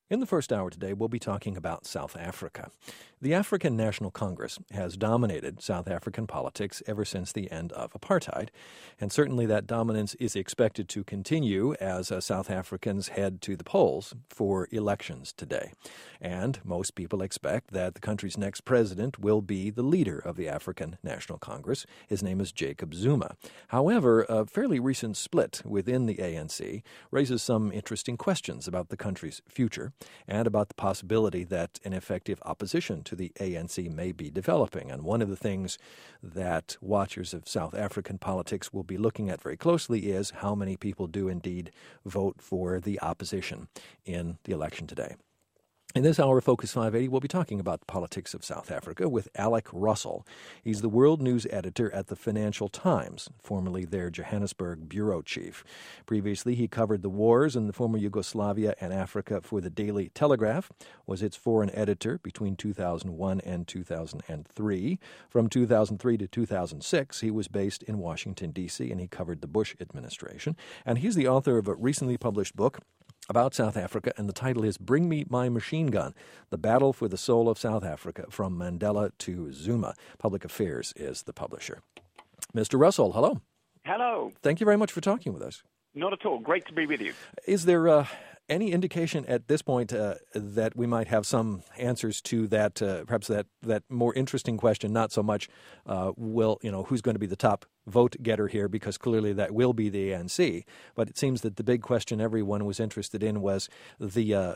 In the first hour today, we'll be talking about South Africa. The African National Congress has dominated South African politics ever since the end of apartheid, and certainly that dominance is expected to continue as South Africans head to the polls for elections today. And most people expect that the country's next president will be the leader of the African National Congress. His name is Jacob Zuma. However, a fairly recent split within the ANC raises some interesting questions about the country's future, and about the possibility that an effective opposition to the ANC may be developing. And one of the things that watchers of South African politics will be looking at very closely is how many people do indeed vote for the opposition in the election today. In this hour of Focus 580, we'll be talking about the politics of South Africa with Alec Russell. He's the world news editor at the Financial Times, formerly their Johannesburg bureau chief. Previously, he covered the wars in the former Yugoslavia and Africa for the Daily Telegraph, was its foreign editor between 2001 and 2003. From 2003 to 2006, he was based in Washington, D.C., and he covered the Bush administration. And he's the author of a recently published book about South Africa, and the title is Bring Me My Machine Gun, The Battle for the Soul of South Africa, From Mandela to Zuma. Public Affairs is the publisher. Mr. Russell, hello. Hello. Thank you very much for talking with us. Not at all. Great to be with you. Is there any indication at this point that we might have some answers to that, perhaps that more interesting question, not so much who's going to be the top vote getter here, because clearly that will be the ANC. But it seems that the big question everyone was interested in was the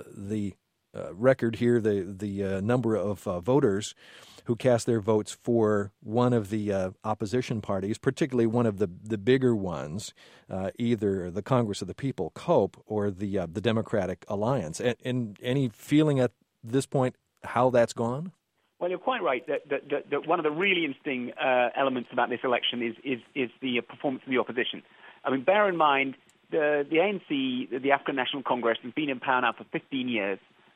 record here, the number of voters who cast their votes for one of the opposition parties, particularly one of the bigger ones, either the Congress of the People, COPE, or the Democratic Alliance. And any feeling at this point how that's gone? Well, you're quite right that one of the really interesting elements about this election is the performance of the opposition. I mean, bear in mind, the ANC, the African National Congress, has been in power now for 15 years.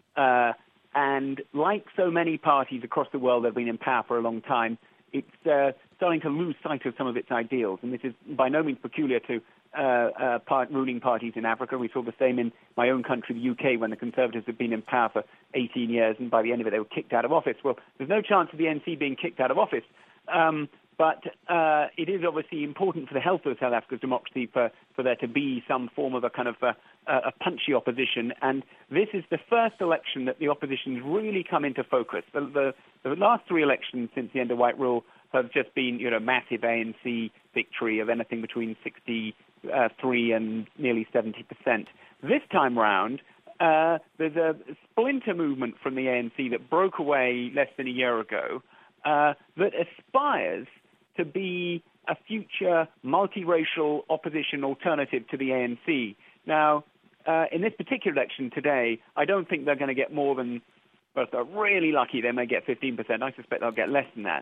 And like so many parties across the world that have been in power for a long time, it's starting to lose sight of some of its ideals. And this is by no means peculiar to ruling parties in Africa. We saw the same in my own country, the UK, when the Conservatives had been in power for 18 years, and by the end of it, they were kicked out of office. Well, there's no chance of the ANC being kicked out of office. But it is obviously important for the health of South Africa's democracy for there to be some form of a kind of a punchy opposition. And this is the first election that the opposition's really come into focus. The last three elections since the end of white rule have just been, massive ANC victory of anything between 63 and nearly 70%. This time round, there's a splinter movement from the ANC that broke away less than a year ago that aspires to be a future multiracial opposition alternative to the ANC. Now, in this particular election today, I don't think they're going to get more than, well, if they're really lucky, they may get 15%. I suspect they'll get less than that.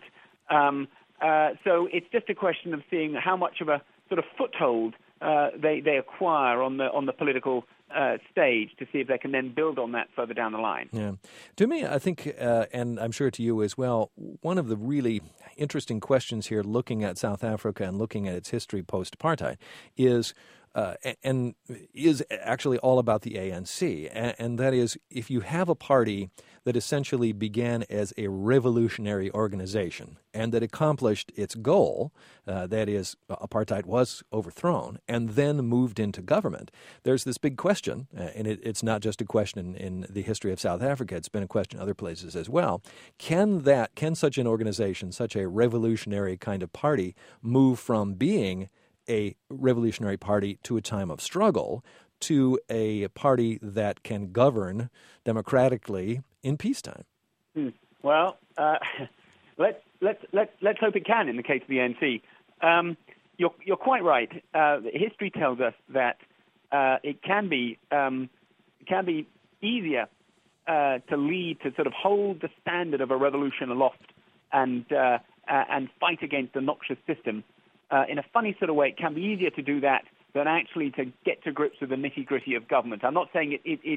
So it's just a question of seeing how much of a sort of foothold they acquire on the political stage to see if they can then build on that further down the line. Yeah. To me, I think, and I'm sure to you as well, one of the really interesting questions here looking at South Africa and looking at its history post-apartheid is actually all about the ANC. And that is, if you have a party that essentially began as a revolutionary organization and that accomplished its goal, that is, apartheid was overthrown, and then moved into government, there's this big question, and it's not just a question in the history of South Africa, it's been a question in other places as well. Can such an organization, such a revolutionary kind of party, move from being a revolutionary party to a time of struggle to a party that can govern democratically in peacetime? Well, let's hope it can in the case of the ANC. You're quite right. History tells us that it can be easier to lead, to sort of hold the standard of a revolution aloft and fight against a noxious system. In a funny sort of way, it can be easier to do that than actually to get to grips with the nitty-gritty of government. I'm not saying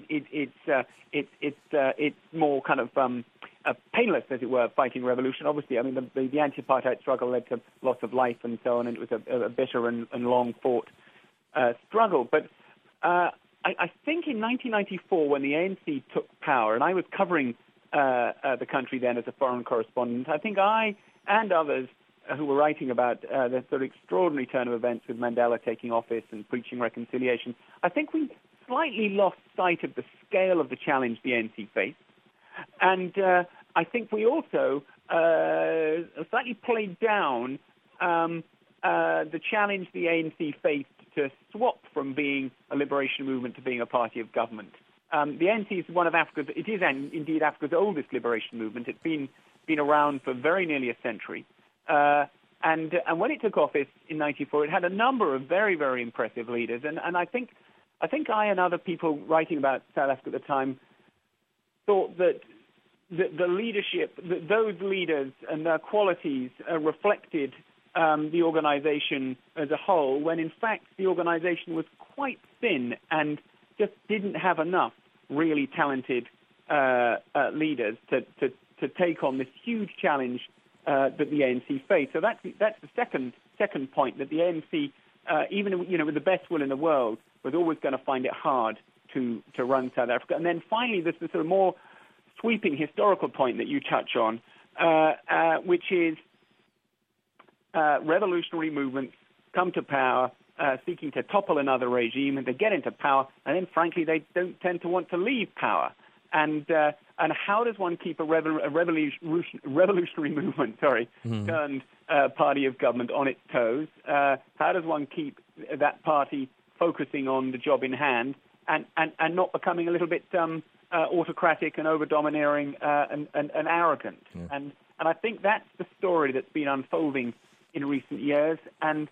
it's more kind of painless, as it were, fighting revolution. Obviously, I mean, the anti-apartheid struggle led to loss of life and so on, and it was a bitter and long-fought struggle. But I think in 1994, when the ANC took power, and I was covering the country then as a foreign correspondent, I think I and others who were writing about the sort of extraordinary turn of events with Mandela taking office and preaching reconciliation, I think we slightly lost sight of the scale of the challenge the ANC faced. And I think we also slightly played down the challenge the ANC faced to swap from being a liberation movement to being a party of government. The ANC is one of Africa's, it is indeed Africa's oldest liberation movement. It's been around for very nearly a century. And when it took office in 94, it had a number of very, very impressive leaders. And I think I and other people writing about South Africa at the time thought that the leadership, those leaders and their qualities reflected the organization as a whole, when in fact the organization was quite thin and just didn't have enough really talented leaders to take on this huge challenge that the ANC faced. So that's the second point, that the ANC, even with the best will in the world, was always going to find it hard to run South Africa. And then finally, there's the sort of more sweeping historical point that you touch on, which is revolutionary movements come to power seeking to topple another regime, and they get into power, and then frankly they don't tend to want to leave power. And how does one keep a revolutionary movement, turned party of government on its toes? How does one keep that party focusing on the job in hand and not becoming a little bit autocratic and over-domineering and arrogant? Yeah. And I think that's the story that's been unfolding in recent years, and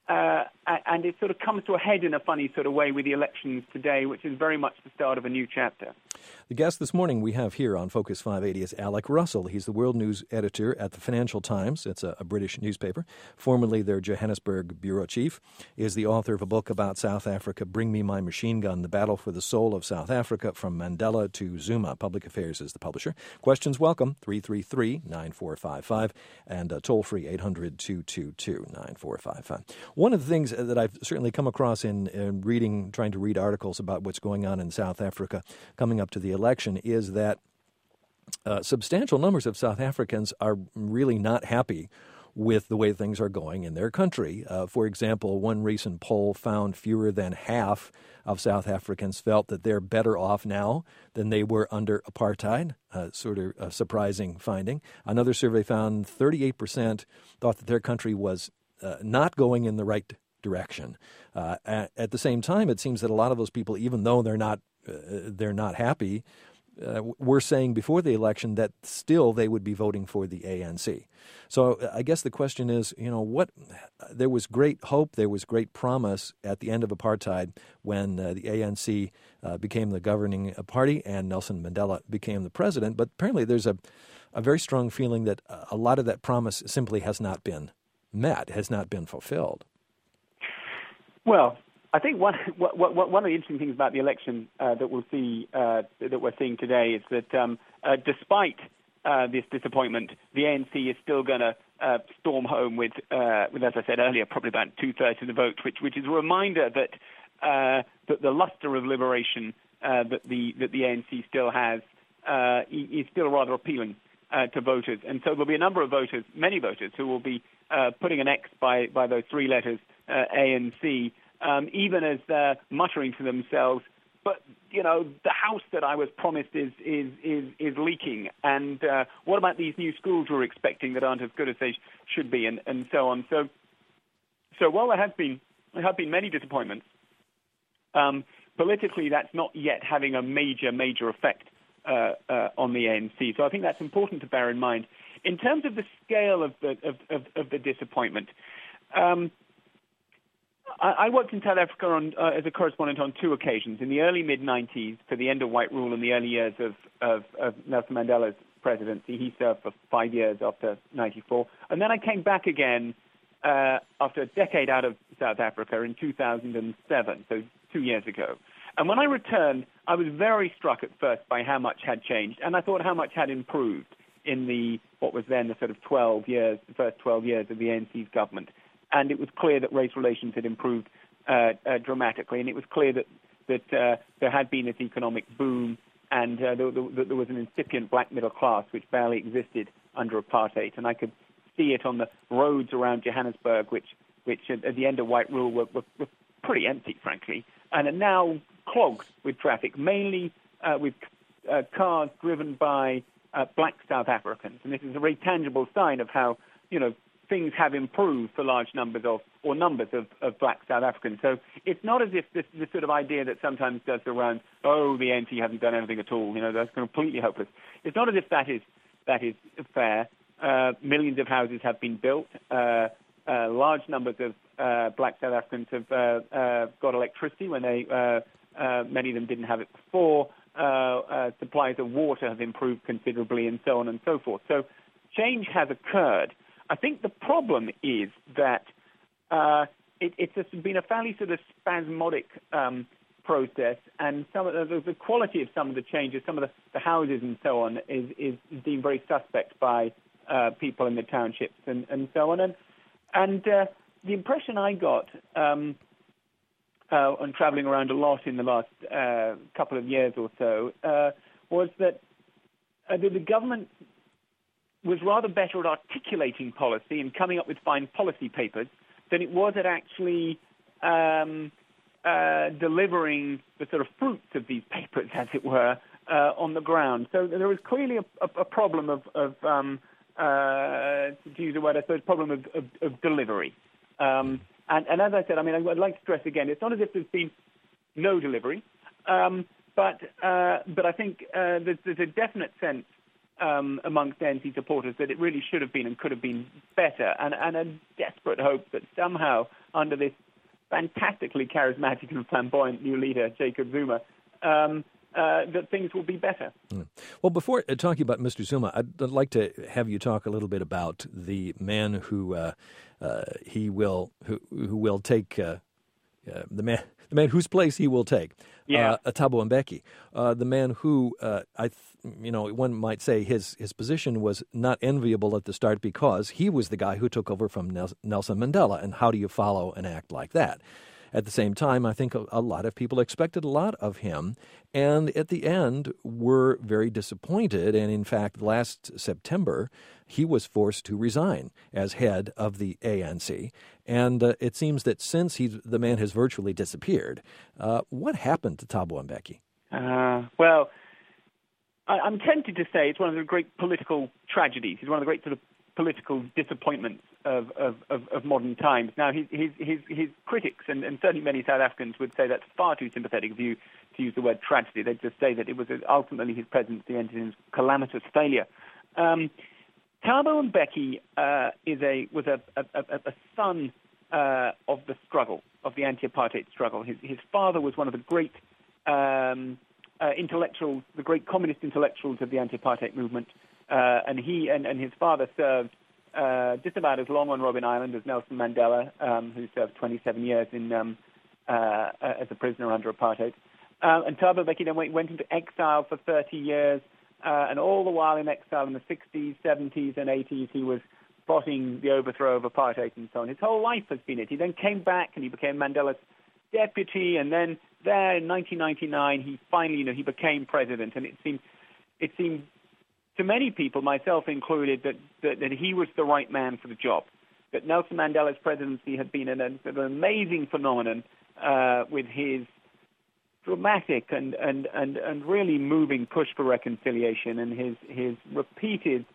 it sort of comes to a head in a funny sort of way with the elections today, which is very much the start of a new chapter. The guest this morning we have here on Focus 580 is Alec Russell. He's the world news editor at the Financial Times. It's a British newspaper. Formerly their Johannesburg bureau chief. Is the author of a book about South Africa, Bring Me My Machine Gun, The Battle for the Soul of South Africa, From Mandela to Zuma. Public Affairs is the publisher. Questions welcome, 333-9455, and toll-free 800-222-9455. One of the things that I've certainly come across in reading, trying to read articles about what's going on in South Africa coming up to the election is that substantial numbers of South Africans are really not happy with the way things are going in their country. For example, one recent poll found fewer than half of South Africans felt that they're better off now than they were under apartheid, sort of a surprising finding. Another survey found 38% thought that their country was not going in the right direction. At the same time, it seems that a lot of those people, even though they're not happy, were saying before the election that still they would be voting for the ANC. So I guess the question is, there was great hope, there was great promise at the end of apartheid when the ANC became the governing party and Nelson Mandela became the president. But apparently there's a very strong feeling that a lot of that promise simply has not been met, has not been fulfilled. Well, I think one of the interesting things about the election that we're seeing today is that despite this disappointment, the ANC is still going to storm home with, as I said earlier, probably about 2/3 of the vote, which is a reminder that the luster of liberation that the ANC still has is still rather appealing to voters, and so there'll be a number of voters, many voters, who will be putting an X by those three letters ANC. Even as they're muttering to themselves, but the house that I was promised is leaking, and what about these new schools we're expecting that aren't as good as they should be, and so on. So while there have been many disappointments, politically that's not yet having a major effect on the ANC. So I think that's important to bear in mind. In terms of the scale of the disappointment. I worked in South Africa as a correspondent on two occasions. In the early mid-90s, for the end of white rule in the early years of Nelson Mandela's presidency. He served for 5 years after 94. And then I came back again after a decade out of South Africa in 2007, so 2 years ago. And when I returned, I was very struck at first by how much had changed, and I thought how much had improved in what was then the sort of the first 12 years of the ANC's government. And it was clear that race relations had improved dramatically, and it was clear that that there had been this economic boom, and there was an incipient black middle class which barely existed under apartheid. And I could see it on the roads around Johannesburg, which at the end of white rule were pretty empty, frankly, and are now clogged with traffic, mainly with cars driven by black South Africans. And this is a very tangible sign of how, things have improved for large numbers of black South Africans. So it's not as if this sort of idea that sometimes does the rounds, oh, the ANC hasn't done anything at all, that's completely hopeless. It's not as if that is fair. Millions of houses have been built. Large numbers of black South Africans have got electricity when many of them didn't have it before. Supplies of water have improved considerably, and so on and so forth. So change has occurred. I think the problem is that it's been a fairly sort of spasmodic process, and some of the quality of some of the changes, some of the houses and so on, is deemed very suspect by people in the townships and so on. And the impression I got on traveling around a lot in the last couple of years or so was that the government was rather better at articulating policy and coming up with fine policy papers than it was at actually delivering the sort of fruits of these papers, as it were, on the ground. So there was clearly a problem of to use the word, I suppose, problem of delivery. And as I said, I'd like to stress again, it's not as if there's been no delivery, but I think there's a definite sense amongst ANC supporters that it really should have been and could have been better, and a desperate hope that somehow under this fantastically charismatic and flamboyant new leader, Jacob Zuma, that things will be better. Well, before talking about Mr. Zuma, I'd like to have you talk a little bit about the man who will take the man whose place he will take. Thabo Mbeki, the man who one might say his position was not enviable at the start because he was the guy who took over from Nelson Mandela. And how do you follow an act like that? At the same time, I think a lot of people expected a lot of him, and at the end were very disappointed. And in fact, last September, he was forced to resign as head of the ANC. And it seems that since the man has virtually disappeared, what happened to Thabo Mbeki? Well, I'm tempted to say it's one of the great political tragedies. It's one of the great sort of political disappointments of modern times. Now, his critics, and certainly many South Africans, would say that's far too sympathetic of you to use the word tragedy. They'd just say that it was ultimately his presidency ended in calamitous failure. Thabo Mbeki was a son of the struggle, of the anti-apartheid struggle. His father was one of the great intellectuals, the great communist intellectuals of the anti-apartheid movement. And he and his father served just about as long on Robben Island as Nelson Mandela, who served 27 years as a prisoner under apartheid. And Thabo Mbeki then went into exile for 30 years, and all the while in exile in the 60s, 70s, and 80s, he was plotting the overthrow of apartheid and so on. His whole life has been it. He then came back and he became Mandela's deputy, and then there in 1999, he finally, he became president, and it seemed to many people, myself included, that he was the right man for the job. That Nelson Mandela's presidency had been an amazing phenomenon with his dramatic and really moving push for reconciliation, and his repeated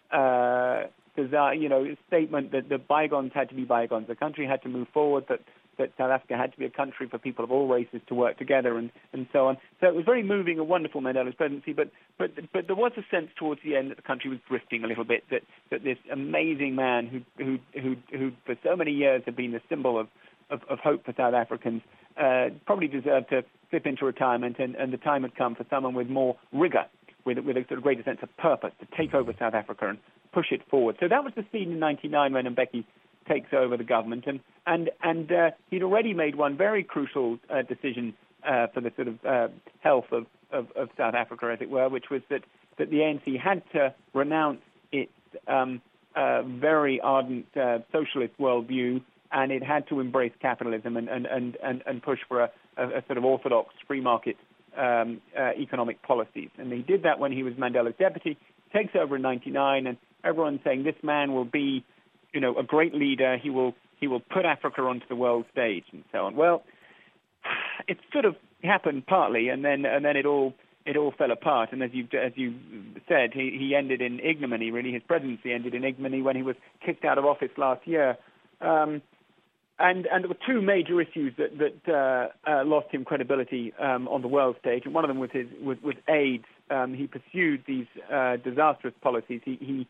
statement that the bygones had to be bygones. The country had to move forward, that South Africa had to be a country for people of all races to work together, and so on. So it was very moving and wonderful, Mandela's presidency, but there was a sense towards the end that the country was drifting a little bit, that this amazing man who for so many years had been the symbol of hope for South Africans probably deserved to slip into retirement, and the time had come for someone with more rigor, with a sort of greater sense of purpose to take over South Africa and push it forward. So that was the scene in 1999 when Mbeki takes over the government, and he'd already made one very crucial decision for the sort of health of South Africa, as it were, which was that the ANC had to renounce its very ardent socialist worldview, and it had to embrace capitalism and push for a sort of orthodox free market economic policies. And he did that when he was Mandela's deputy. Takes over in '99, and everyone's saying this man will be, a great leader. He will put Africa onto the world stage and so on. Well, it sort of happened partly, and then it all fell apart. And as you said, he ended in ignominy. Really, his presidency ended in ignominy when he was kicked out of office last year. And there were two major issues that lost him credibility on the world stage, and one of them was AIDS. He pursued these disastrous policies. He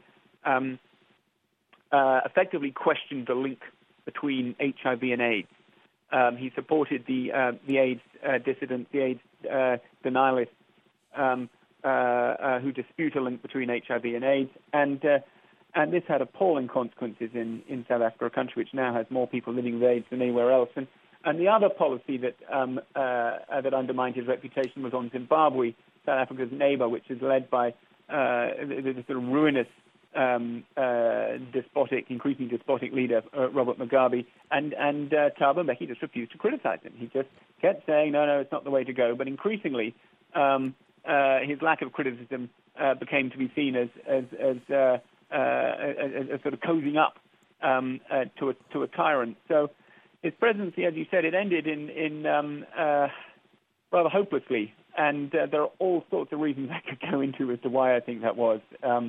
effectively questioned the link between HIV and AIDS. He supported the AIDS dissidents, the AIDS denialists who dispute a link between HIV and AIDS, and this had appalling consequences in South Africa, a country which now has more people living with AIDS than anywhere else. And the other policy that undermined his reputation was on Zimbabwe, South Africa's neighbor, which is led by the sort of ruinous, increasingly despotic leader, Robert Mugabe. And Thabo Mbeki just refused to criticize him. He just kept saying, no, it's not the way to go. But increasingly, his lack of criticism became to be seen as sort of cozying up to a tyrant. So his presidency, as you said, it ended in rather hopelessly, and there are all sorts of reasons I could go into as to why I think that was. The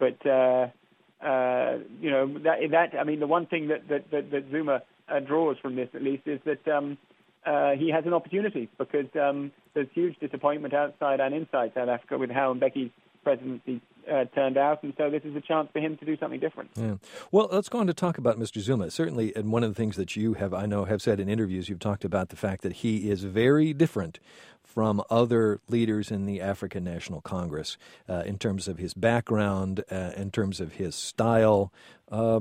one thing that Zuma draws from this, at least, is that he has an opportunity, because there's huge disappointment outside and inside South Africa with how Mbeki's presidency turned out, and so this is a chance for him to do something different. Yeah. Well, let's go on to talk about Mr. Zuma. Certainly, and one of the things that you have said in interviews, you've talked about the fact that he is very different from other leaders in the African National Congress in terms of his background, in terms of his style. How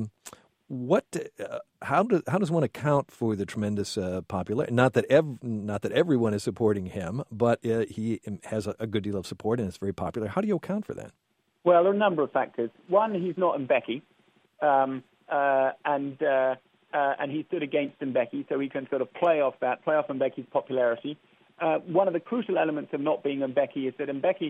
does one account for the tremendous popularity? Not that everyone is supporting him, but he has a good deal of support and it's very popular. How do you account for that? Well, there are a number of factors. One, he's not Mbeki, and he stood against Mbeki, so he can sort of play off Mbeki's popularity. One of the crucial elements of not being Mbeki is that Mbeki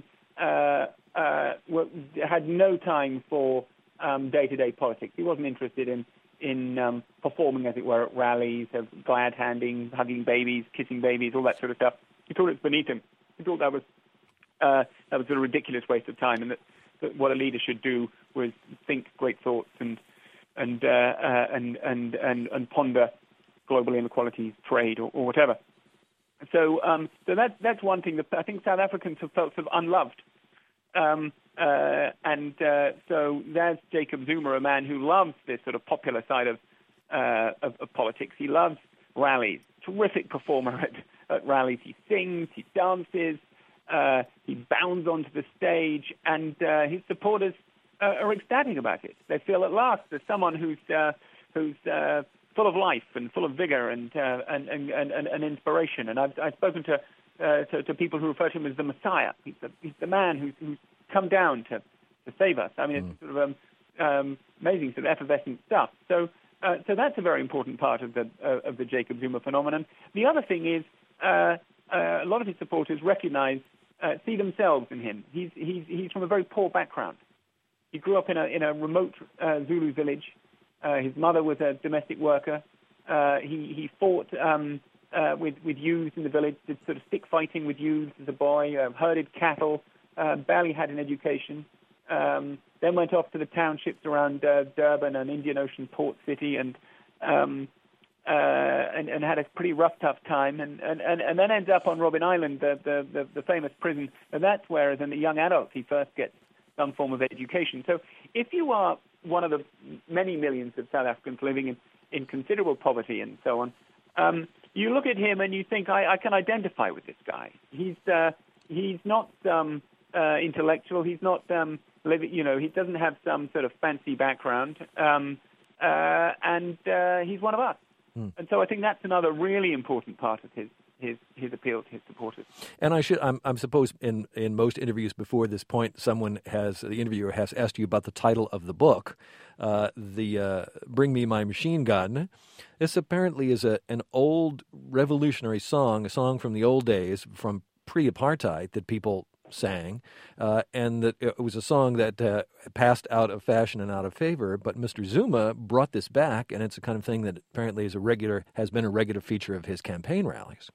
had no time for day-to-day politics. He wasn't interested in performing, as it were, at rallies, of glad-handing, hugging babies, kissing babies, all that sort of stuff. He thought it was beneath him. He thought that was a ridiculous waste of time, and that what a leader should do was think great thoughts and ponder global inequalities, trade, or whatever. So that's one thing that I think South Africans have felt sort of unloved. So there's Jacob Zuma, a man who loves this sort of popular side of politics. He loves rallies. Terrific performer at rallies. He sings, he dances, he bounds onto the stage, and his supporters are ecstatic about it. They feel at last there's someone who's full of life and full of vigor and inspiration. And I've spoken to people who refer to him as the Messiah. He's the man who's come down to save us. I mean, it's sort of amazing, sort of effervescent stuff. So that's a very important part of the Jacob Zuma phenomenon. The other thing is a lot of his supporters see themselves in him. He's from a very poor background. He grew up in a remote Zulu village. His mother was a domestic worker. He fought with youths in the village, did sort of stick fighting with youths as a boy, herded cattle, barely had an education. Then went off to the townships around Durban and Indian Ocean port city, and had a pretty rough, tough time, and then ends up on Robben Island, the famous prison. And that's where, as a young adult, he first gets some form of education. So if you are one of the many millions of South Africans living in considerable poverty and so on, you look at him and you think, I can identify with this guy. He's not intellectual. He's not he doesn't have some sort of fancy background, and he's one of us. And so I think that's another really important part of his appeal to his supporters. And I'm suppose in most interviews before this point, the interviewer has asked you about the title of the book, the "Bring Me My Machine Gun." This apparently is an old revolutionary song, a song from the old days, from pre-apartheid, that people sang, and that it was a song that passed out of fashion and out of favor. But Mr. Zuma brought this back, and it's the kind of thing that apparently has been a regular feature of his campaign rallies.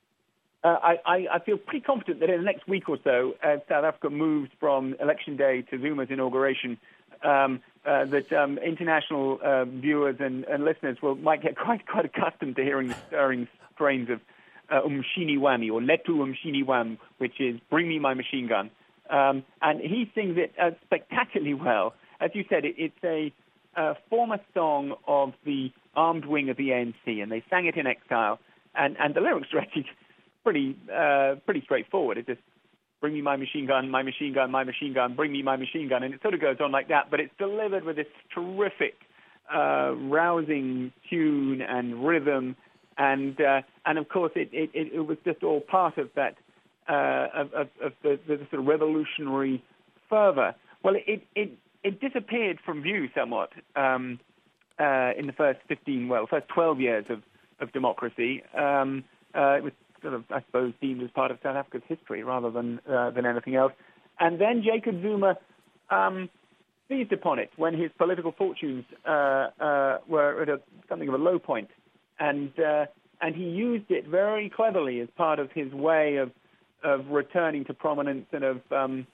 I feel pretty confident that in the next week or so, as South Africa moves from Election Day to Zuma's inauguration, that international viewers and listeners might get quite accustomed to hearing the stirring strains of Umshini Wami, or Letu Umshini Wam, which is "Bring Me My Machine Gun." And he sings it spectacularly well. As you said, it's a former song of the armed wing of the ANC, and they sang it in exile. And the lyrics are actually pretty straightforward. It's just, "Bring me my machine gun, my machine gun, my machine gun, bring me my machine gun." And it sort of goes on like that, but it's delivered with this terrific, rousing tune and rhythm. And of course, it was just all part of that of the sort of revolutionary fervor. Well, it disappeared from view somewhat in the first 12 years of democracy. It was sort of, I suppose, deemed as part of South Africa's history rather than anything else. And then Jacob Zuma seized upon it when his political fortunes were at something of a low point. And he used it very cleverly as part of his way of returning to prominence and of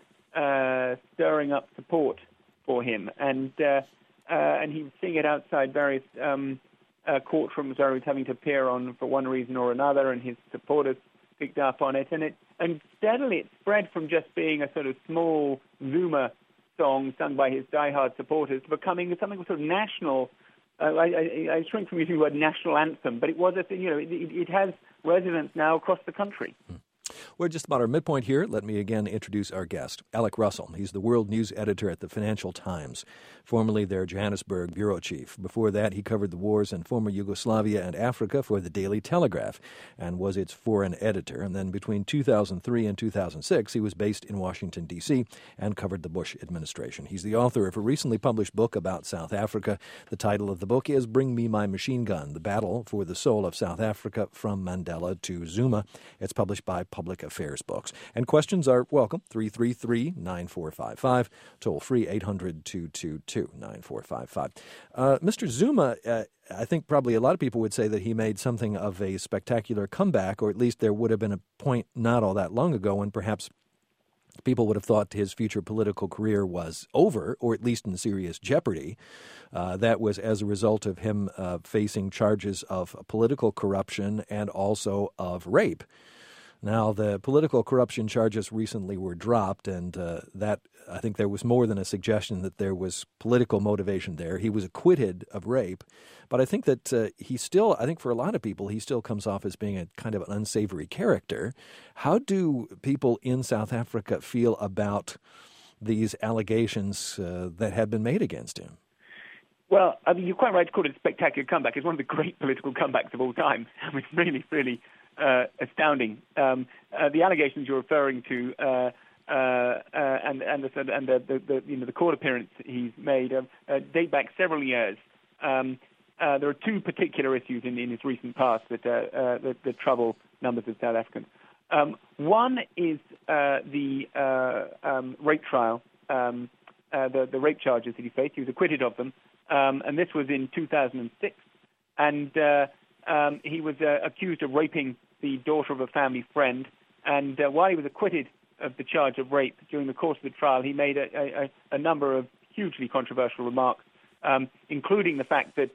stirring up support for him. And he would sing it outside various courtrooms where he was having to appear on for one reason or another, and his supporters picked up on it. And steadily it spread from just being a sort of small Zuma song sung by his diehard supporters to becoming something sort of national. I shrink from using the word national anthem, but it was it has resonance now across the country. We're just about our midpoint here. Let me again introduce our guest, Alec Russell. He's the world news editor at the Financial Times, formerly their Johannesburg bureau chief. Before that, he covered the wars in former Yugoslavia and Africa for the Daily Telegraph and was its foreign editor. And then between 2003 and 2006, he was based in Washington, D.C. and covered the Bush administration. He's the author of a recently published book about South Africa. The title of the book is Bring Me My Machine Gun, The Battle for the Soul of South Africa from Mandela to Zuma. It's published by Public Affairs Books. And questions are welcome. 333-9455. Toll free 800-222-9455. Mr. Zuma, I think probably a lot of people would say that he made something of a spectacular comeback, or at least there would have been a point not all that long ago when perhaps people would have thought his future political career was over, or at least in serious jeopardy. That was as a result of him facing charges of political corruption and also of rape. Now, the political corruption charges recently were dropped, and that I think there was more than a suggestion that there was political motivation there. He was acquitted of rape, but I think that he still, I think for a lot of people, he still comes off as being a kind of an unsavory character. How do people in South Africa feel about these allegations that have been made against him? Well, I mean, you're quite right to call it a spectacular comeback. It's one of the great political comebacks of all time. I mean, really, really astounding. The allegations you're referring to, and the court appearance he's made date back several years. There are two particular issues in his recent past that trouble numbers of South Africans. One is the rape trial, the rape charges that he faced. He was acquitted of them, and this was in 2006, and he was accused of raping the daughter of a family friend, and while he was acquitted of the charge of rape, during the course of the trial, he made a number of hugely controversial remarks, including the fact that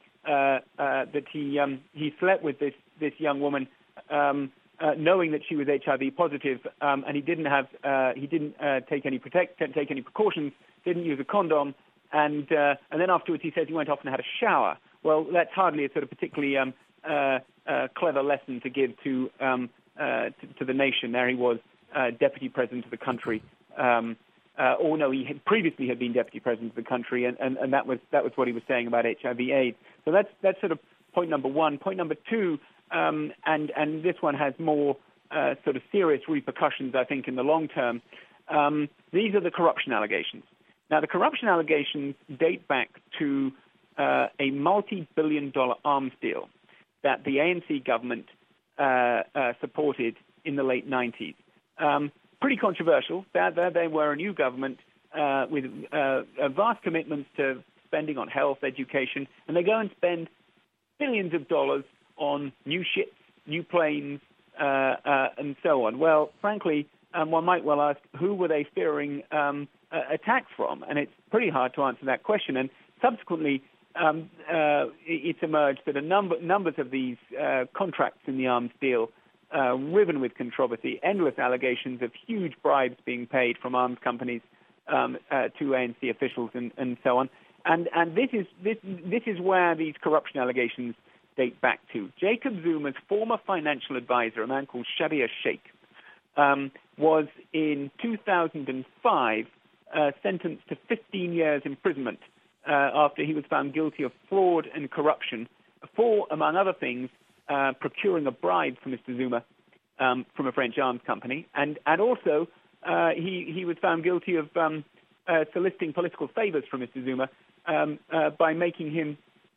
he slept with this young woman, knowing that she was HIV positive, and he didn't take any precautions, didn't use a condom, and then afterwards he says he went off and had a shower. Well, that's hardly a sort of particularly clever lesson to give to the nation. There he was, deputy president of the country, he had previously been deputy president of the country, and that was what he was saying about HIV/AIDS. So that's sort of point number one. Point number two, and this one has more sort of serious repercussions, I think, in the long term. These are the corruption allegations. Now, the corruption allegations date back to a multi-billion-dollar arms deal that the ANC government supported in the late 90s. Pretty controversial. They were a new government with vast commitments to spending on health, education, and they go and spend billions of dollars on new ships, new planes, and so on. Well, frankly, one might well ask, who were they fearing attacks from? And it's pretty hard to answer that question. And subsequently, it's emerged that numbers of these contracts in the arms deal riven with controversy, endless allegations of huge bribes being paid from arms companies to ANC officials and so on. And this is where these corruption allegations date back to. Jacob Zuma's former financial advisor, a man called Schabir Shaik, was in 2005 sentenced to 15 years imprisonment after he was found guilty of fraud and corruption for, among other things, procuring a bribe for Mr. Zuma from a French arms company, and also he was found guilty of soliciting political favors from Mr. Zuma by making him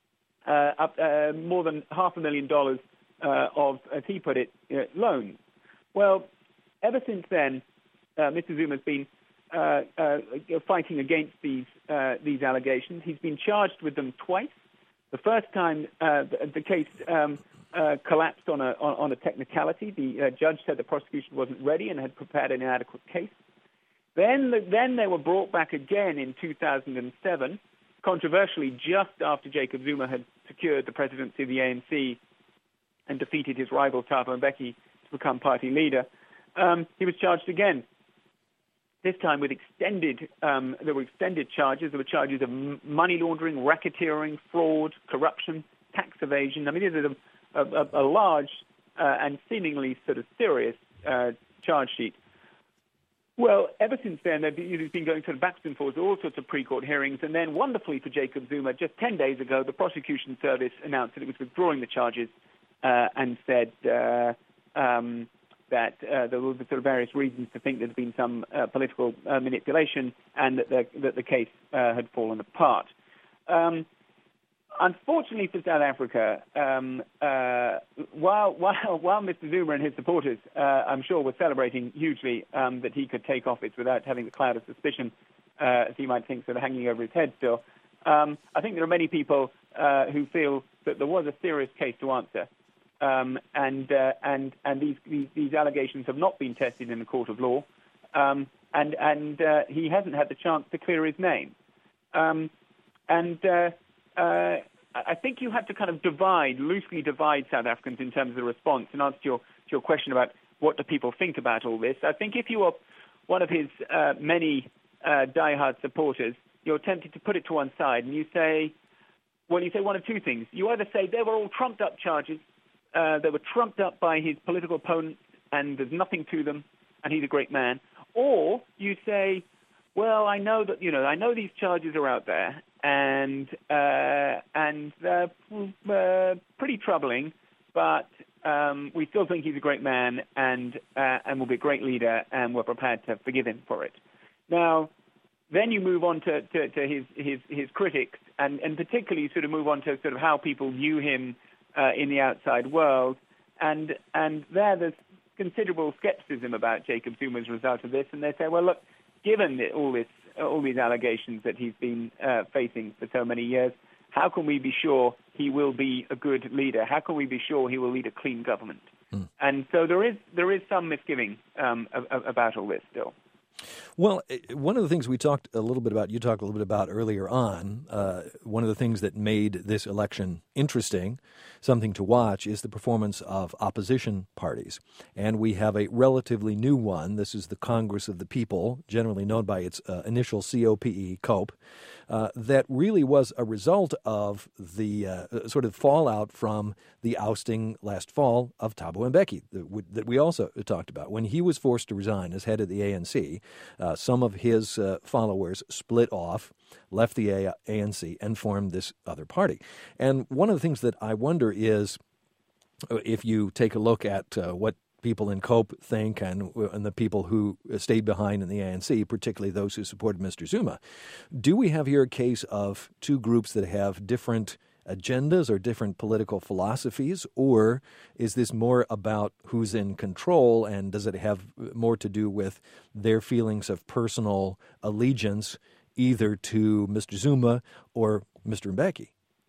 more than $500,000 of, as he put it, loans. Well, ever since then, Mr. Zuma's been fighting against these allegations. He's been charged with them twice. The first time, the case collapsed on a technicality. The judge said the prosecution wasn't ready and had prepared an inadequate case. Then they were brought back again in 2007, controversially just after Jacob Zuma had secured the presidency of the ANC and defeated his rival Thabo Mbeki to become party leader. He was charged again. This time with there were extended charges. There were charges of money laundering, racketeering, fraud, corruption, tax evasion. I mean, these are a large and seemingly sort of serious charge sheet. Well, ever since then, they've been going sort of backwards and forwards, all sorts of pre-court hearings, and then, wonderfully for Jacob Zuma, just 10 days ago, the prosecution service announced that it was withdrawing the charges and said that there were sort of various reasons to think there's been some political manipulation and that the case had fallen apart. Unfortunately for South Africa, while Mr. Zuma and his supporters, I'm sure, were celebrating hugely that he could take office without having the cloud of suspicion, as he might think, sort of hanging over his head still, I think there are many people who feel that there was a serious case to answer, and these allegations have not been tested in the court of law, and he hasn't had the chance to clear his name, I think you have to kind of loosely divide South Africans in terms of the response. In answer to your question about what do people think about all this, I think if you are one of his many diehard supporters, you're tempted to put it to one side and you say one of two things. You either say they were all trumped-up charges, they were trumped up by his political opponents and there's nothing to them and he's a great man, or you say, well, I know these charges are out there, and they're pretty troubling, but we still think he's a great man and will be a great leader, and we're prepared to forgive him for it. Now, then you move on to his critics, and particularly you sort of move on to sort of how people view him in the outside world, and there's considerable skepticism about Jacob Zuma as a result of this, and they say, well, look, given all these allegations that he's been facing for so many years, how can we be sure he will be a good leader? How can we be sure he will lead a clean government? And so there is some misgiving about all this still. Well, one of the things you talked a little bit about earlier on, one of the things that made this election interesting, something to watch, is the performance of opposition parties. And we have a relatively new one. This is the Congress of the People, generally known by its initial COPE, COPE, that really was a result of the sort of fallout from the ousting last fall of Thabo Mbeki that we also talked about. When he was forced to resign as head of the ANC, some of his followers split off, left the ANC, and formed this other party. And one of the things that I wonder is, if you take a look at what people in COPE think and the people who stayed behind in the ANC, particularly those who supported Mr. Zuma, do we have here a case of two groups that have different agendas or different political philosophies, or is this more about who's in control, and does it have more to do with their feelings of personal allegiance either to Mr. Zuma or Mr. Mbeki?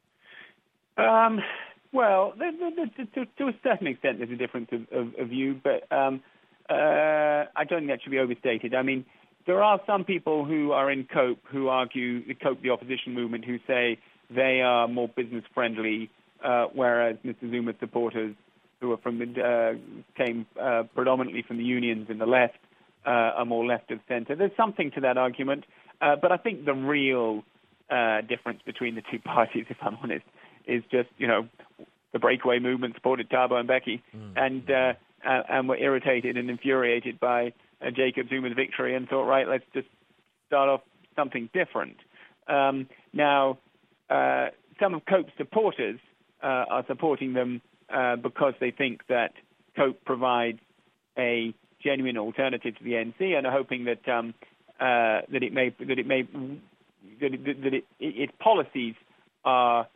Well, to a certain extent, there's a difference of view, but I don't think that should be overstated. I mean, there are some people who are in COPE who argue, the opposition movement, who say they are more business-friendly, whereas Mr. Zuma's supporters, who are came predominantly from the unions in the left, are more left of centre. There's something to that argument, but I think the real difference between the two parties, if I'm honest, is just, the breakaway movement supported Thabo Mbeki and were irritated and infuriated by Jacob Zuma's victory and thought, right, let's just start off something different. Now, some of COPE's supporters are supporting them because they think that COPE provides a genuine alternative to the ANC and are hoping that its policies are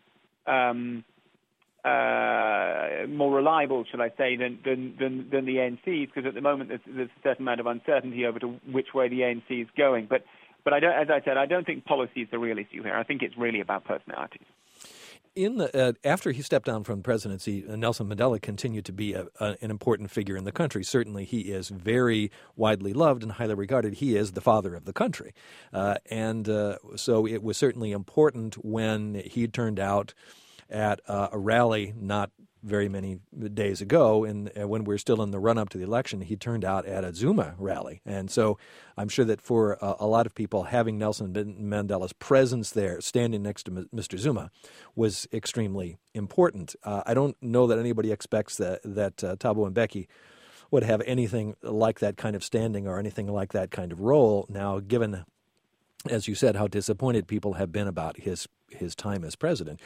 more reliable, shall I say, than the ANC's, because at the moment there's a certain amount of uncertainty over to which way the ANC is going. But as I said, I don't think policy is the real issue here. I think it's really about personalities. After he stepped down from the presidency, Nelson Mandela continued to be an important figure in the country. Certainly, he is very widely loved and highly regarded. He is the father of the country. So it was certainly important when he turned out at a rally not very many days ago, and when we were still in the run-up to the election, he turned out at a Zuma rally. And so I'm sure that for a lot of people, having Nelson Mandela's presence there, standing next to Mr. Zuma, was extremely important. I don't know that anybody expects that Thabo Mbeki would have anything like that kind of standing or anything like that kind of role now, given, as you said, how disappointed people have been about his time as president.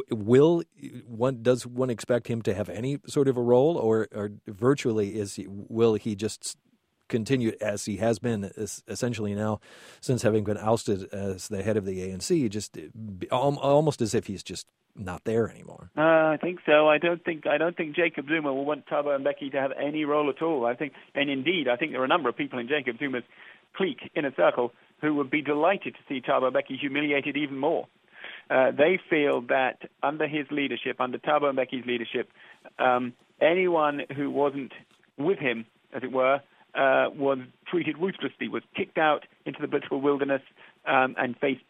Does one expect him to have any sort of a role, or virtually will he just continue as he has been essentially now since having been ousted as the head of the ANC, just almost as if he's just not there anymore? I think so. I don't think Jacob Zuma will want Thabo Mbeki to have any role at all. I think there are a number of people in Jacob Zuma's clique, inner circle, who would be delighted to see Thabo Mbeki humiliated even more. They feel that under his leadership, under Thabo Mbeki's leadership, anyone who wasn't with him, as it were, was treated ruthlessly, was kicked out into the political wilderness, and faced,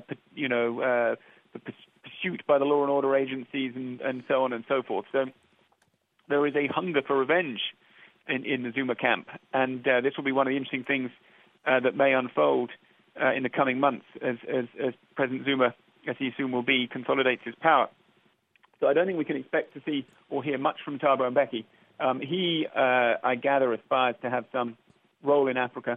pursuit by the law and order agencies and so on and so forth. So there is a hunger for revenge in the Zuma camp, and this will be one of the interesting things that may unfold in the coming months as President Zuma, as he soon will be, consolidates his power. So I don't think we can expect to see or hear much from Thabo Mbeki. He, I gather, aspires to have some role in Africa,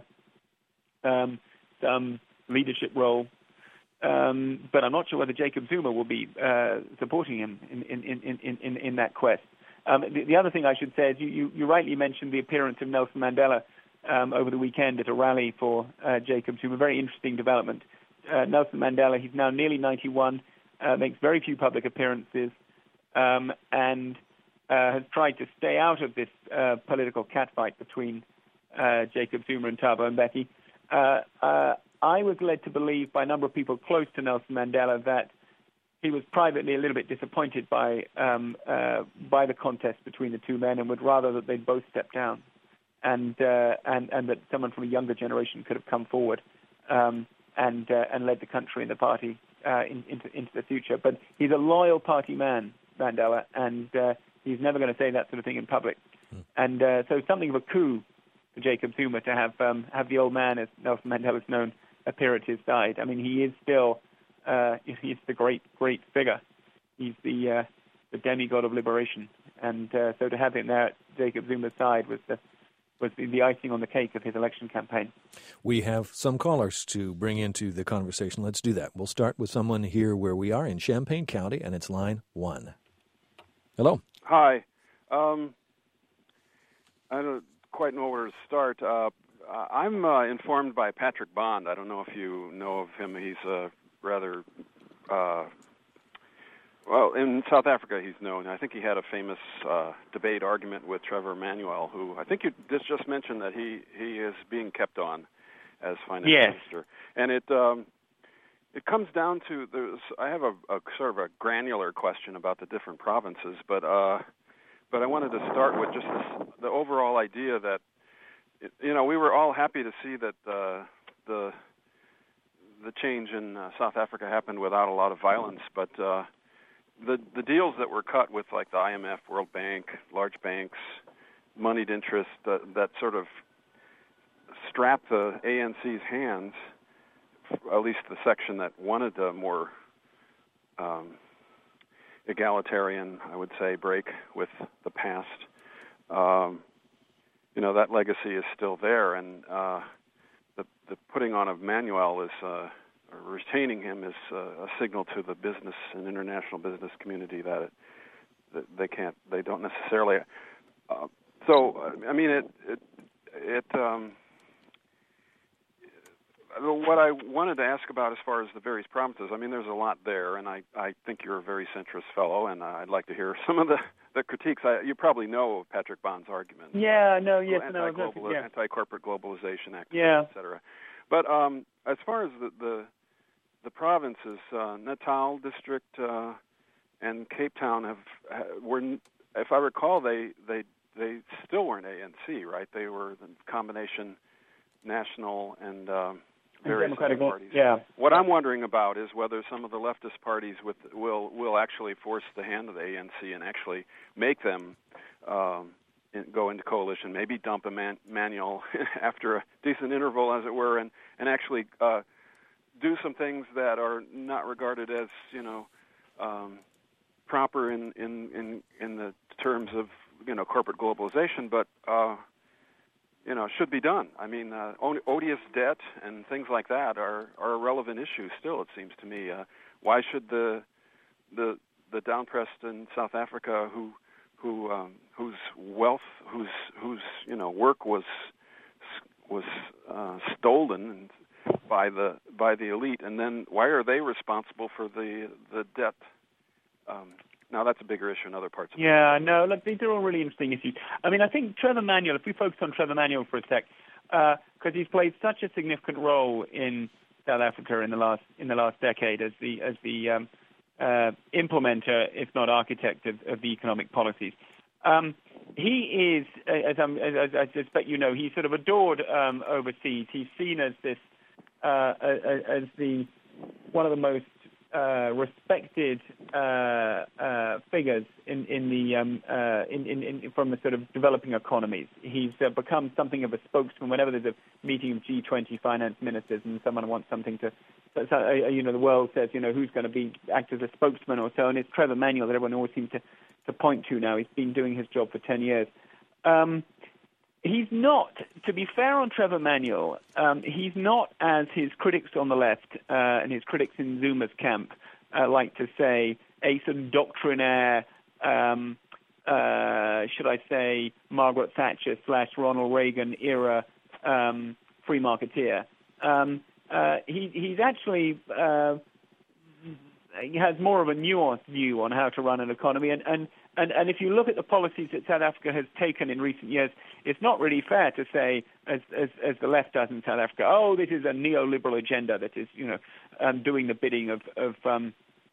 some leadership role, but I'm not sure whether Jacob Zuma will be supporting him in that quest. The other thing I should say is you rightly mentioned the appearance of Nelson Mandela over the weekend at a rally for Jacob Zuma. Very interesting development. Nelson Mandela, he's now nearly 91, makes very few public appearances, and has tried to stay out of this political catfight between Jacob Zuma and Thabo Mbeki. I was led to believe by a number of people close to Nelson Mandela that he was privately a little bit disappointed by the contest between the two men and would rather that they'd both step down, and that someone from a younger generation could have come forward and led the country and the party into the future. But he's a loyal party man, Mandela, and he's never going to say that sort of thing in public. And so something of a coup for Jacob Zuma to have the old man, as Nelson Mandela's known, appear at his side. I mean, he is still he's the great figure. He's the demigod of liberation, and so to have him there at Jacob Zuma's side was the icing on the cake of his election campaign. We have some callers to bring into the conversation. Let's do that. We'll start with someone here where we are in Champaign County, and it's line 1. Hello. Hi. I don't quite know where to start. I'm informed by Patrick Bond. I don't know if you know of him. He's rather, well, in South Africa he's known. I think he had a famous debate argument with Trevor Manuel, who I think you just mentioned that he is being kept on as finance minister. And it comes down to, I have a sort of a granular question about the different provinces, but I wanted to start with just the overall idea that, we were all happy to see that the change in South Africa happened without a lot of violence, but the deals that were cut with, like, the IMF, World Bank, large banks, moneyed interest, that sort of strapped the ANC's hands, at least the section that wanted a more egalitarian, I would say, break with the past. That legacy is still there, and the putting on of Manuel is, or retaining him is a signal to the business and international business community that they don't necessarily. What I wanted to ask about as far as the various provinces, there's a lot there, and I think you're a very centrist fellow, and I'd like to hear some of the critiques. You probably know Patrick Bond's argument. Anti-corporate globalization act, et cetera. But as far as the provinces, Natal District and Cape Town were, if I recall, they still weren't ANC, right? They were the combination national and various other parties. Yeah. What I'm wondering about is whether some of the leftist parties will actually force the hand of the ANC and actually make them go into coalition, maybe dump a Manuel after a decent interval, as it were, and actually do some things that are not regarded as proper in the terms of corporate globalization, but should be done. Odious debt and things like that are a relevant issue still, it seems to me. Why should the down-pressed in South Africa whose wealth, whose work was stolen by the elite, and then why are they responsible for the debt? Now, that's a bigger issue in other parts of the world. No, look, these are all really interesting issues. I think Trevor Manuel, if we focus on Trevor Manuel for a sec, because he's played such a significant role in South Africa in the last decade as the implementer, if not architect, of the economic policies. He is, as I suspect you know, he's sort of adored overseas. He's seen as this as one of the most respected figures from the sort of developing economies. He's become something of a spokesman whenever there's a meeting of G20 finance ministers and someone wants something to, the world says, who's going to act as a spokesman or so, and it's Trevor Manuel that everyone always seems to point to now. He's been doing his job for 10 years. He's not, to be fair on Trevor Manuel, he's not, as his critics on the left and his critics in Zuma's camp like to say, a sort of doctrinaire, should I say, Margaret Thatcher / Ronald Reagan era free marketeer. He's actually he has more of a nuanced view on how to run an economy, and if you look at the policies that South Africa has taken in recent years, it's not really fair to say, as the left does in South Africa, this is a neoliberal agenda that is, doing the bidding of sort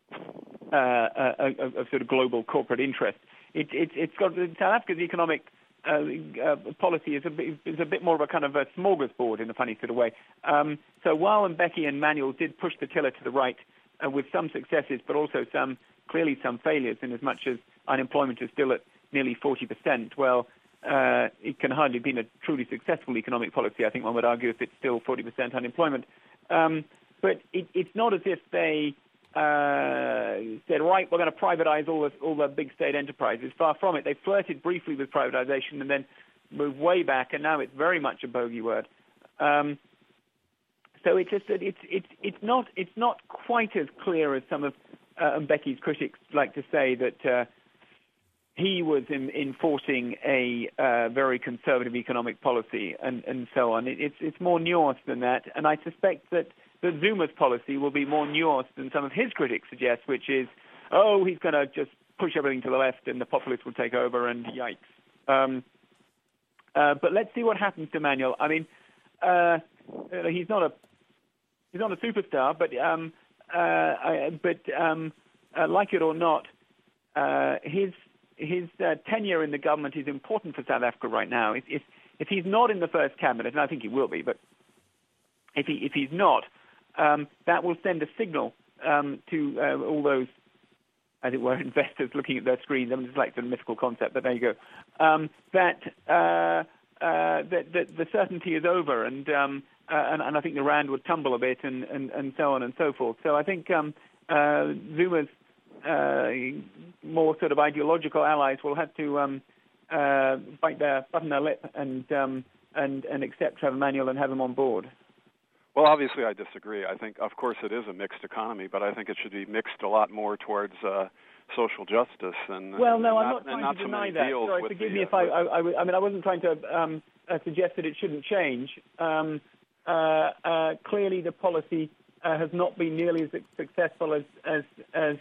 of global corporate interest. It's got South Africa's economic policy is a bit more of a kind of a smorgasbord in a funny sort of way. So while Mbeki and Manuel did push the tiller to the right with some successes, but also clearly some failures, in as much as unemployment is still at nearly 40%. Well, it can hardly have been a truly successful economic policy, I think one would argue, if it's still 40% unemployment. But it's not as if they said, right, we're going to privatize all the big state enterprises. Far from it. They flirted briefly with privatization and then moved way back, and now it's very much a bogey word. So it's just that it's not quite as clear as some of Mbeki's critics like to say that he was enforcing a very conservative economic policy and so on. It's more nuanced than that, and I suspect that Zuma's policy will be more nuanced than some of his critics suggest, which is, he's going to just push everything to the left and the populists will take over, and yikes. But let's see what happens to Manuel. I mean, he's not a superstar, but like it or not, his tenure in the government is important for South Africa right now. If he's not in the first cabinet, and I think he will be, but if he's not, that will send a signal to all those, as it were, investors looking at their screens. I mean, it's like a mythical concept, but there you go. That the certainty is over, and I think the rand would tumble a bit, and so on and so forth. So I think Zuma's more sort of ideological allies will have to button their lip and accept Trevor Manuel and have him on board. Well, obviously, I disagree. I think, of course, it is a mixed economy, but I think it should be mixed a lot more towards social justice and. Well, no, I'm not trying to deny that. Sorry, forgive me if I mean, I wasn't trying to suggest that it shouldn't change. Clearly, the policy has not been nearly as successful as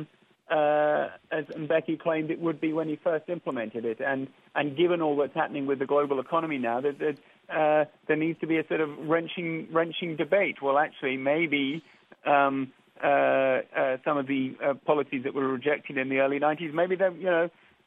Mbeki claimed it would be when he first implemented it, and given all that's happening with the global economy now, that there needs to be a sort of wrenching debate. Well, actually, maybe some of the policies that were rejected in the early 90s, maybe the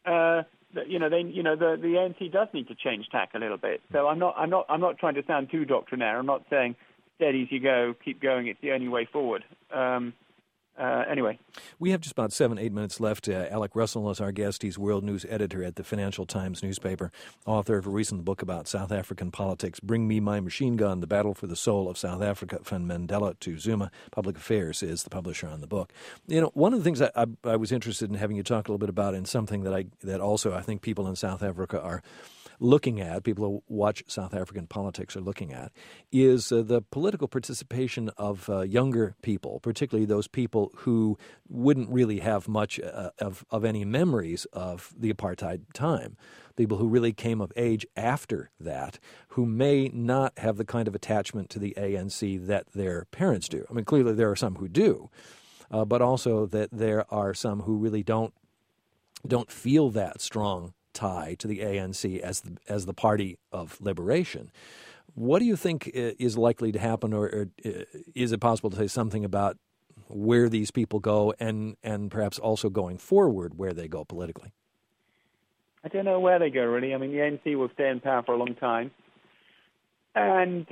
ANC does need to change tack a little bit. So I'm not trying to sound too doctrinaire. I'm not saying steady as you go, keep going. It's the only way forward. Anyway. We have just about 7-8 minutes left. Alec Russell is our guest. He's world news editor at the Financial Times newspaper, author of a recent book about South African politics, Bring Me My Machine Gun, The Battle for the Soul of South Africa, from Mandela to Zuma. Public Affairs is the publisher on the book. You know, one of the things I was interested in having you talk a little bit about, and something that also I think people in South Africa are looking at, people who watch South African politics are looking at, is the political participation of younger people, particularly those people who wouldn't really have much of any memories of the apartheid time, people who really came of age after that, who may not have the kind of attachment to the ANC that their parents do. I mean, clearly there are some who do, but also that there are some who really don't feel that strong tie to the ANC as the party of liberation. What do you think is likely to happen, or is it possible to say something about where these people go and perhaps also going forward where they go politically? I don't know where they go, really. I mean, the ANC will stay in power for a long time, and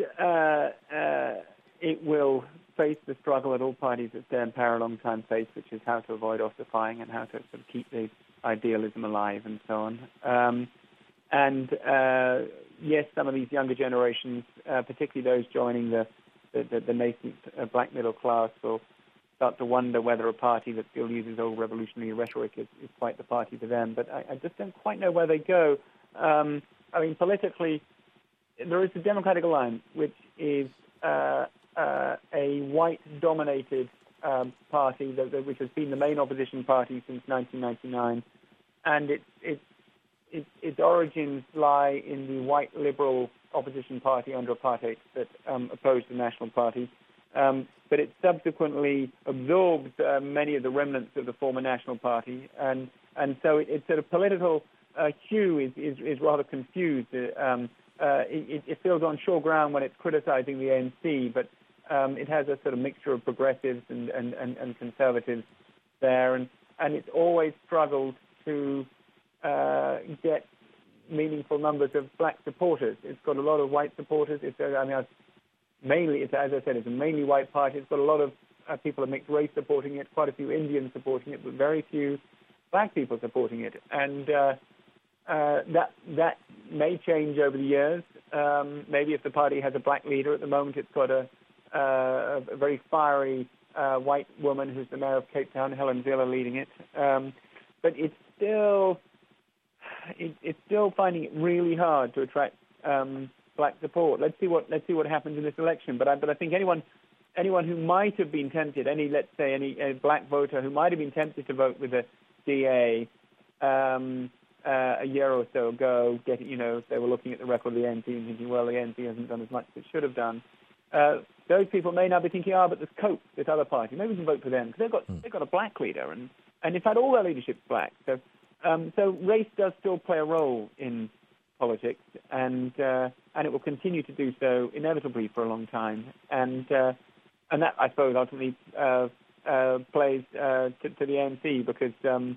it will face the struggle that all parties that stay in power a long time face, which is how to avoid ossifying and how to sort of keep the idealism alive and so on. Yes, some of these younger generations, particularly those joining the nascent black middle class, will start to wonder whether a party that still uses old revolutionary rhetoric is quite the party to them. But I just don't quite know where they go. I mean, politically, there is the Democratic Alliance, which is a white-dominated party which has been the main opposition party since 1999, and its origins lie in the white liberal opposition party under apartheid that opposed the National Party, but it subsequently absorbed many of the remnants of the former National Party, and so its sort of political hue is rather confused. It feels on sure ground when it's criticizing the ANC, but it has a sort of mixture of progressives and conservatives there, and it's always struggled to get meaningful numbers of black supporters. It's got a lot of white supporters. As I said, it's a mainly white party. It's got a lot of people of mixed race supporting it, quite a few Indians supporting it, but very few black people supporting it. And that may change over the years. Maybe if the party has a black leader. At the moment, it's got a very fiery white woman who's the mayor of Cape Town, Helen Zille, leading it. But it's still finding it really hard to attract black support. Let's see what happens in this election. But I think anyone who might have been tempted, any black voter who might have been tempted to vote with the DA, a year or so ago, they were looking at the record of the ANC and thinking, well, the ANC hasn't done as much as it should have done. Those people may now be thinking, but there's COPE, this other party. Maybe we can vote for them because they've got a black leader, and in fact all their leadership's black. So race does still play a role in politics, and it will continue to do so inevitably for a long time. And that, I suppose, ultimately plays to the ANC because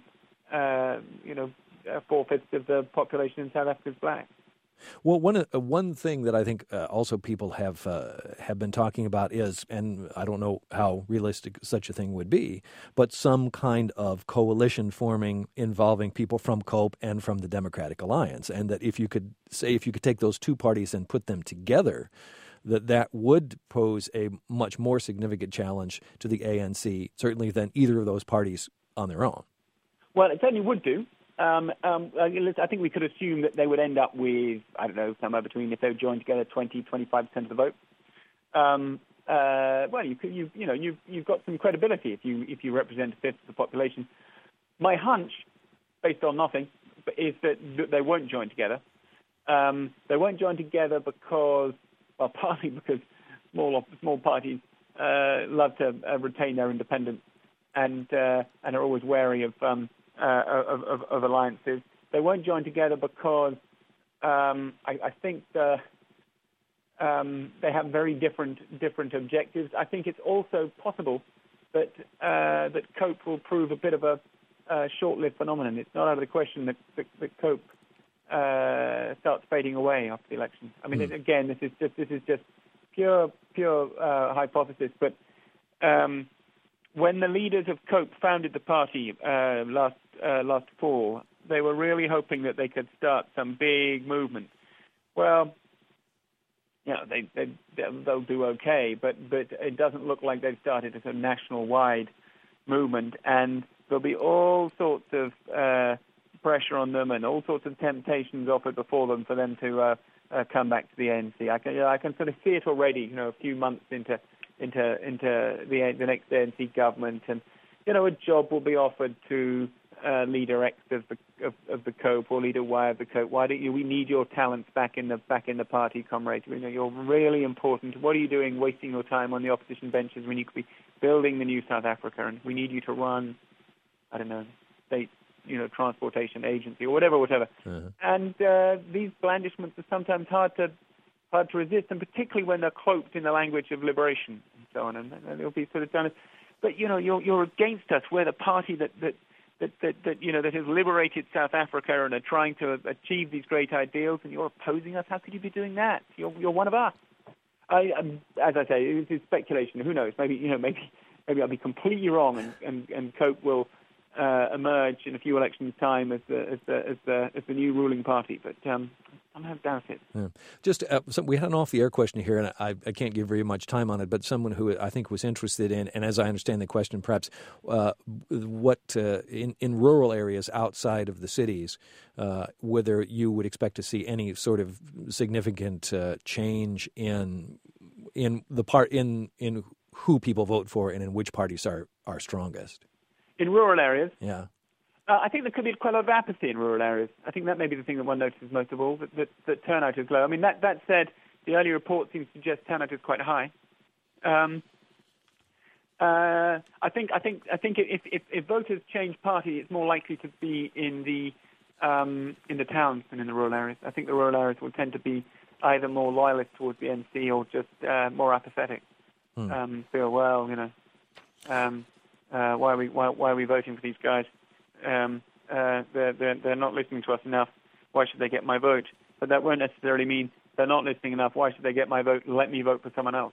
4/5 of the population in South Africa is black. Well, one thing that I think also people have been talking about is, and I don't know how realistic such a thing would be, but some kind of coalition forming involving people from COPE and from the Democratic Alliance, and that if you could take those two parties and put them together, that would pose a much more significant challenge to the ANC, certainly than either of those parties on their own. Well, it certainly would do. I think we could assume that they would end up with, I don't know, somewhere between, if they were joined together, 20-25% of the vote. Well, you've got some credibility if you represent a fifth of the population. My hunch, based on nothing, is that they won't join together. They won't join together because, well, partly because small parties love to retain their independence and are always wary of alliances. They won't join together because I think they have very different objectives. I think it's also possible that COPE will prove a bit of a short-lived phenomenon. It's not out of the question that COPE starts fading away after the election. I mean, again, this is just pure hypothesis, but. When the leaders of COPE founded the party last fall, they were really hoping that they could start some big movement. Well, they'll do okay, but it doesn't look like they've started a sort of national-wide movement, and there'll be all sorts of pressure on them and all sorts of temptations offered before them for them to come back to the ANC. I can sort of see it already. A few months into the next ANC government, and a job will be offered to leader X of the COPE or leader Y of the COPE. Why don't you? We need your talents back in the party, comrades. You're really important. What are you doing, wasting your time on the opposition benches when you could be building the new South Africa? And we need you to run, I don't know, state, transportation agency or whatever. Uh-huh. And these blandishments are sometimes hard to resist, and particularly when they're cloaked in the language of liberation and so on, and they'll be sort of done. But you're against us. We're the party that has liberated South Africa and are trying to achieve these great ideals, and you're opposing us. How could you be doing that? You're one of us. As I say, it is speculation. Who knows? Maybe I'll be completely wrong, and COPE will emerge in a few elections' time as the new ruling party. But I doubt it. Yeah. Just we had an off-the-air question here, and I can't give very much time on it, but someone who I think was interested in, and as I understand the question, perhaps what in rural areas outside of the cities, whether you would expect to see any sort of significant change in who people vote for and in which parties are strongest. In rural areas? Yeah. I think there could be quite a lot of apathy in rural areas. I think that may be the thing that one notices most of all, that turnout is low. I mean, that said, the early report seems to suggest turnout is quite high. I think if voters change party, it's more likely to be in the towns than in the rural areas. I think the rural areas will tend to be either more loyalist towards the NC or just more apathetic. Feel, well, why are we voting for these guys? They're not listening to us enough. Why should they get my vote? But that won't necessarily mean they're not listening enough. Why should they get my vote? Let me vote for someone else.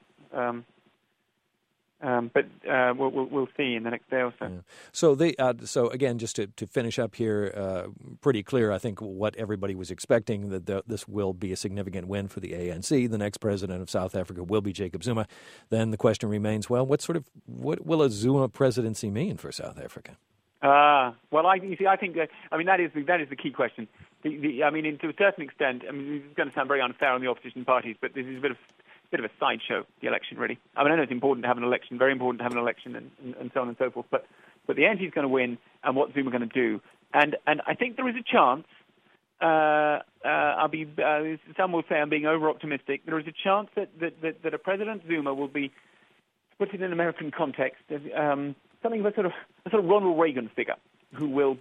But we'll see in the next day or so. Yeah. So again, just to finish up here, pretty clear, I think, what everybody was expecting, that this will be a significant win for the ANC. The next president of South Africa will be Jacob Zuma. Then the question remains, well, what will a Zuma presidency mean for South Africa? Well, I think that is the key question. To a certain extent, it's going to sound very unfair on the opposition parties, but this is a bit of a sideshow, the election, really. I know it's important to have an election, very important to have an election, and so on and so forth. But the ANC is going to win, and what's Zuma going to do? And I think there is a chance. Some will say I'm being over-optimistic. There is a chance that a President Zuma will be, to put it in an American context, something of a sort of Ronald Reagan figure who will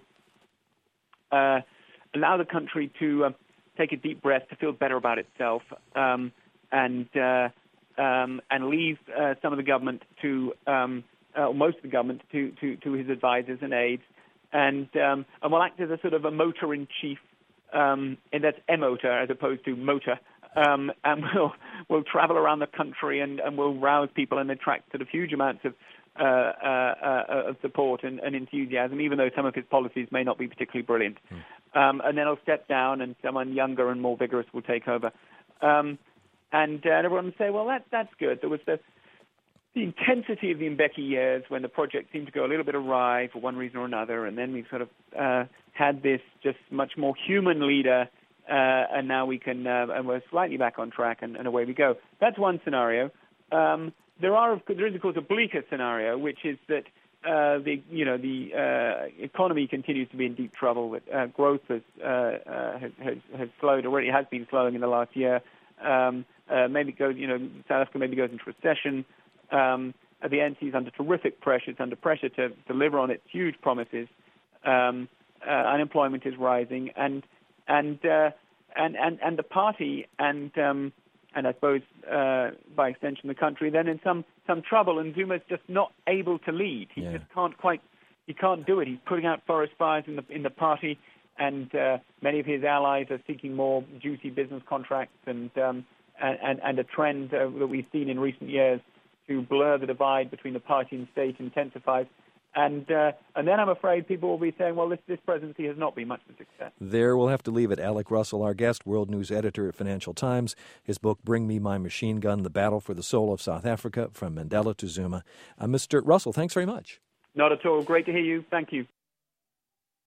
allow the country to take a deep breath, to feel better about itself, and leave some of the government to, or most of the government to his advisors and aides, and will act as a sort of a motor-in-chief, and that's emotor as opposed to motor, and will travel around the country and will rouse people and attract sort of huge amounts of support and enthusiasm, even though some of his policies may not be particularly brilliant. And then he'll step down and someone younger and more vigorous will take over. And everyone will say, well, that's good. There was the intensity of the Mbeki years when the project seemed to go a little bit awry for one reason or another, and then we've sort of had this just much more human leader, and now we can, and we're slightly back on track, and away we go. That's one scenario. There is, of course, a bleaker scenario, which is that the economy continues to be in deep trouble. With growth has slowed already. Has been slowing in the last year. Maybe goes, South Africa maybe goes into recession. The ANC is under terrific pressure. It's under pressure to deliver on its huge promises. Unemployment is rising, and the party and I suppose by extension the country then in some trouble. And Zuma's just not able to lead. He just can't do it. He's putting out forest fires in the party, and many of his allies are seeking more juicy business contracts, and a trend that we've seen in recent years to blur the divide between the party and state intensifies. And then I'm afraid people will be saying, well, this presidency has not been much of a success. There we'll have to leave it. Alec Russell, our guest, World News Editor at Financial Times. His book, Bring Me My Machine Gun, The Battle for the Soul of South Africa, From Mandela to Zuma. Mr. Russell, thanks very much. Not at all. Great to hear you. Thank you.